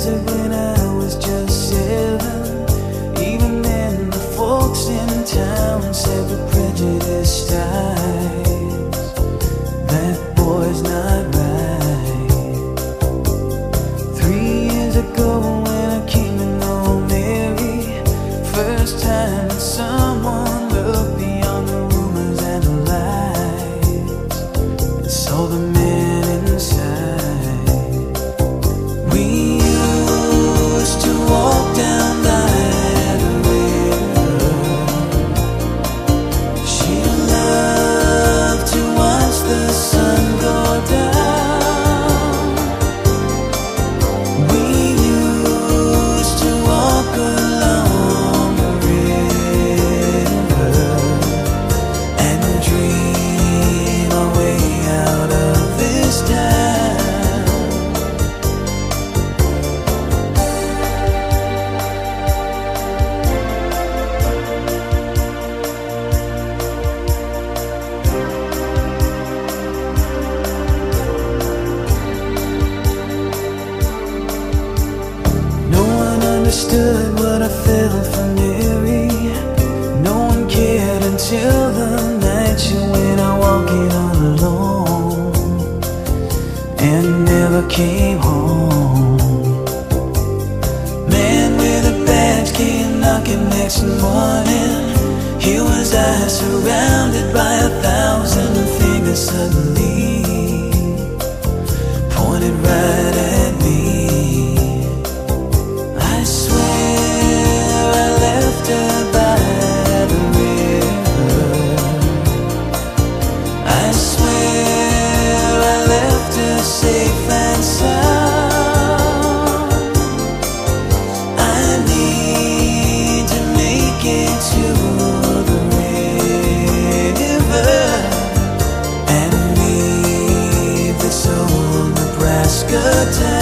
desert when I was just 7. Even then the folks in town said with prejudiced eyes, that boy's not right. 3 years ago when I came to know Mary, first time that someone looked beyond the rumors and the lies and saw the man inside. We used to walk down by the river. She loved to watch the sun go down. We used to walk along the river and dream our way out of this town. No one understood what I felt for Mary. No one cared until the night she went out walking all alone and never came home. Man with a badge came knocking next morning. Here was I surrounded by 1,000 fingers suddenly pointed right at me. I swear I left her by the river. I swear I left her safe and sound. I need to make it to the river and leave this old Nebraska town.